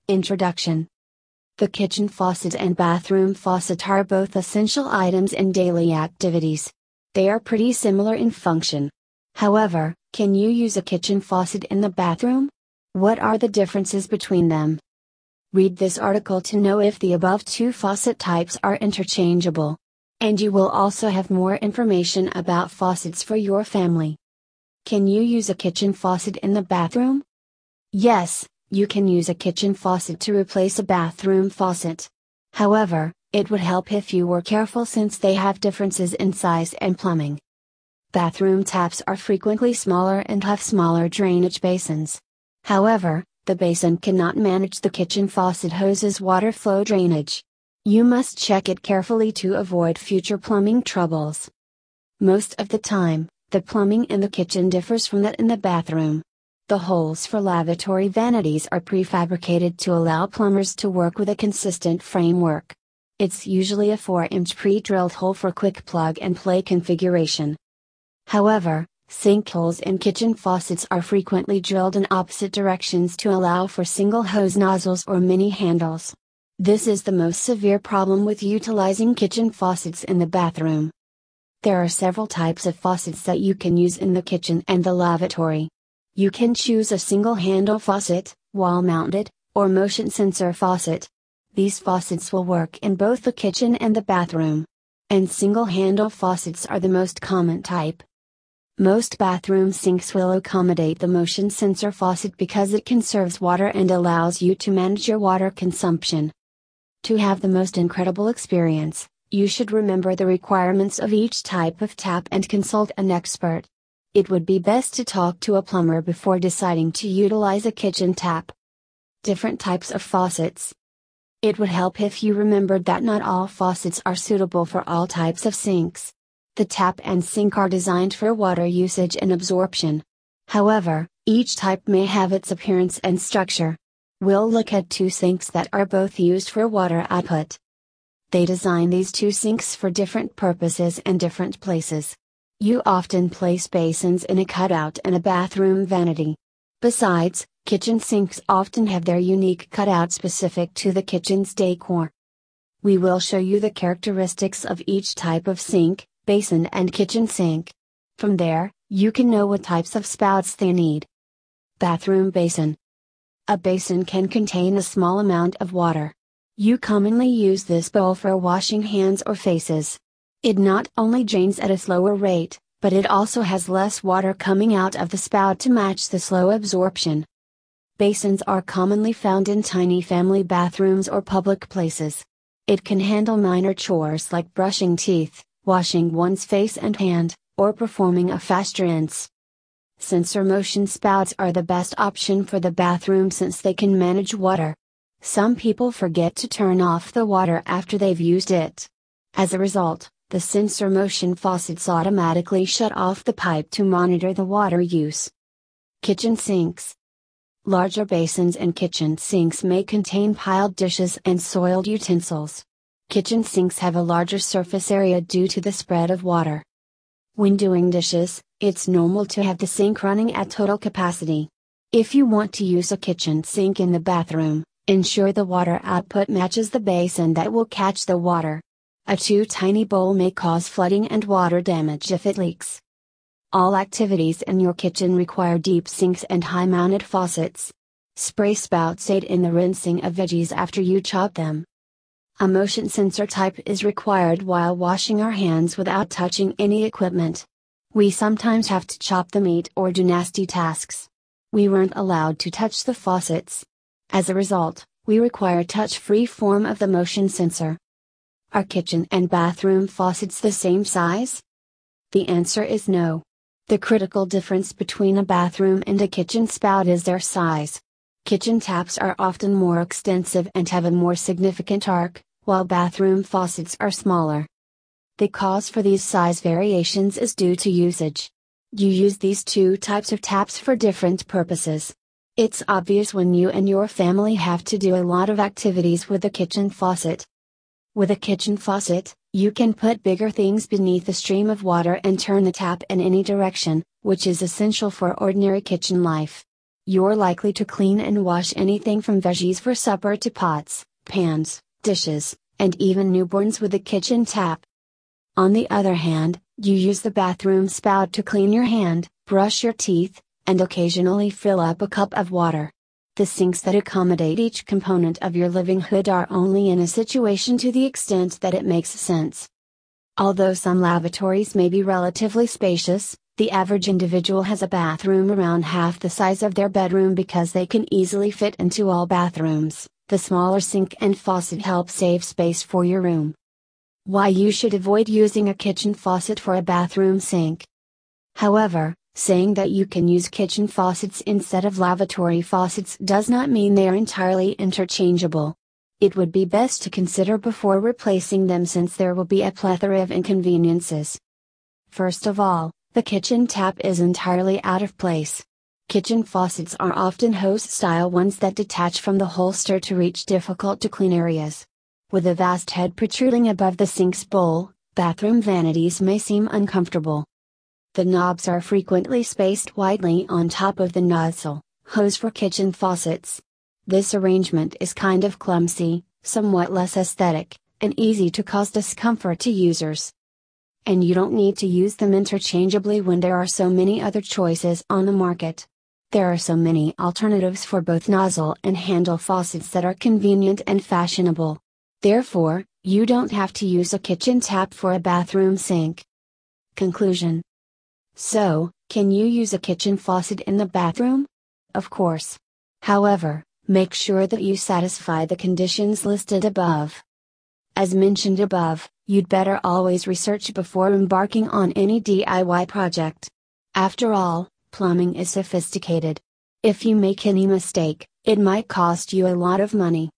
Introduction. The kitchen faucet and bathroom faucet are both essential items in daily activities. They are pretty similar in function. However, can you use a kitchen faucet in the bathroom? What are the differences between them? Read this article to know if the above two faucet types are interchangeable. And you will also have more information about faucets for your family. Can you use a kitchen faucet in the bathroom? Yes, you can use a kitchen faucet to replace a bathroom faucet. However, it would help if you were careful since they have differences in size and plumbing. Bathroom taps are frequently smaller and have smaller drainage basins. However, the basin cannot manage the kitchen faucet hose's water flow drainage. You must check it carefully to avoid future plumbing troubles. Most of the time, the plumbing in the kitchen differs from that in the bathroom. The holes for lavatory vanities are prefabricated to allow plumbers to work with a consistent framework. It's usually a 4-inch pre-drilled hole for quick plug-and-play configuration. However, sink holes in kitchen faucets are frequently drilled in opposite directions to allow for single hose nozzles or mini handles. This is the most severe problem with utilizing kitchen faucets in the bathroom. There are several types of faucets that you can use in the kitchen and the lavatory. You can choose a single handle faucet, wall-mounted, or motion sensor faucet. These faucets will work in both the kitchen and the bathroom. And single handle faucets are the most common type. Most bathroom sinks will accommodate the motion sensor faucet because it conserves water and allows you to manage your water consumption. To have the most incredible experience, you should remember the requirements of each type of tap and consult an expert. It would be best to talk to a plumber before deciding to utilize a kitchen tap. Different types of faucets. It would help if you remembered that not all faucets are suitable for all types of sinks. The tap and sink are designed for water usage and absorption. However, each type may have its appearance and structure. We'll look at two sinks that are both used for water output. They design these two sinks for different purposes and different places. You often place basins in a cutout and a bathroom vanity. Besides, kitchen sinks often have their unique cutout specific to the kitchen's decor. We will show you the characteristics of each type of sink, basin and kitchen sink. From there, you can know what types of spouts they need. Bathroom basin. A basin can contain a small amount of water. You commonly use this bowl for washing hands or faces. It not only drains at a slower rate, but it also has less water coming out of the spout to match the slow absorption. Basins are commonly found in tiny family bathrooms or public places. It can handle minor chores like brushing teeth, washing one's face and hand, or performing a fast rinse. Sensor motion spouts are the best option for the bathroom since they can manage water. Some people forget to turn off the water after they've used it. As a result, the sensor motion faucets automatically shut off the pipe to monitor the water use. Kitchen sinks. Larger basins and kitchen sinks may contain piled dishes and soiled utensils. Kitchen sinks have a larger surface area due to the spread of water. When doing dishes, it's normal to have the sink running at total capacity. If you want to use a kitchen sink in the bathroom, ensure the water output matches the basin that will catch the water. A too tiny bowl may cause flooding and water damage if it leaks. All activities in your kitchen require deep sinks and high-mounted faucets. Spray spouts aid in the rinsing of veggies after you chop them. A motion sensor type is required while washing our hands without touching any equipment. We sometimes have to chop the meat or do nasty tasks. We weren't allowed to touch the faucets. As a result, we require touch-free form of the motion sensor. Are kitchen and bathroom faucets the same size? The answer is no. The critical difference between a bathroom and a kitchen spout is their size. Kitchen taps are often more extensive and have a more significant arc, while bathroom faucets are smaller. The cause for these size variations is due to usage. You use these two types of taps for different purposes. It's obvious when you and your family have to do a lot of activities with the kitchen faucet. With a kitchen faucet, you can put bigger things beneath the stream of water and turn the tap in any direction, which is essential for ordinary kitchen life. You're likely to clean and wash anything from veggies for supper to pots, pans, dishes, and even newborns with a kitchen tap. On the other hand, you use the bathroom spout to clean your hand, brush your teeth, and occasionally fill up a cup of water. The sinks that accommodate each component of your living hood are only in a situation to the extent that it makes sense. Although some lavatories may be relatively spacious, the average individual has a bathroom around half the size of their bedroom because they can easily fit into all bathrooms. The smaller sink and faucet help save space for your room. Why you should avoid using a kitchen faucet for a bathroom sink. However, saying that you can use kitchen faucets instead of lavatory faucets does not mean they are entirely interchangeable. It would be best to consider before replacing them since there will be a plethora of inconveniences. First of all, the kitchen tap is entirely out of place. Kitchen faucets are often hose-style ones that detach from the holster to reach difficult-to-clean areas. With a vast head protruding above the sink's bowl, bathroom vanities may seem uncomfortable. The knobs are frequently spaced widely on top of the nozzle, hose for kitchen faucets. This arrangement is kind of clumsy, somewhat less aesthetic, and easy to cause discomfort to users. And you don't need to use them interchangeably when there are so many other choices on the market. There are so many alternatives for both nozzle and handle faucets that are convenient and fashionable. Therefore, you don't have to use a kitchen tap for a bathroom sink. Conclusion. So, can you use a kitchen faucet in the bathroom? Of course. However, make sure that you satisfy the conditions listed above. As mentioned above, you'd better always research before embarking on any DIY project. After all, plumbing is sophisticated. If you make any mistake, it might cost you a lot of money.